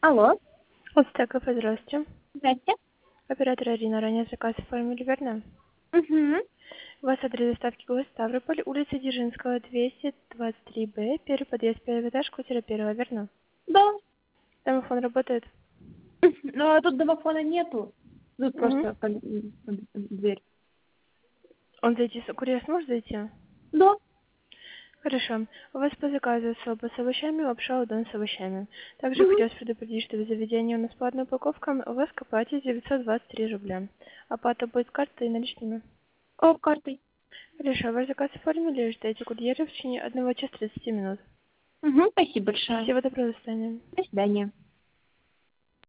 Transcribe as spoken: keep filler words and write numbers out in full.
Алло, От стеков, здравствуйте. здрасте. Оператор Арина, ранее заказ оформили, верно? Угу. У вас адрес доставки город Ставрополь, улица Дзержинского, двести двадцать три Б, первый подъезд, первый этаж, квартира первая, верно? Да. Домофон работает? Но тут домофона нету. Тут Угу. просто кон- м, дверь. Он зайти, с- курьер сможет зайти? Да. Хорошо. У вас по заказу соба с овощами, лапша удон с овощами. Также Угу. хотелось предупредить, что в заведении у нас платная упаковка, у вас к оплате девятьсот двадцать три рубля. Оплата будет картой и наличными. О, картой. Хорошо, ваш заказ оформили, ждайте курьера в течение одного часа тридцати минут. Угу. Спасибо большое. Всего доброго, до свидания. До свидания.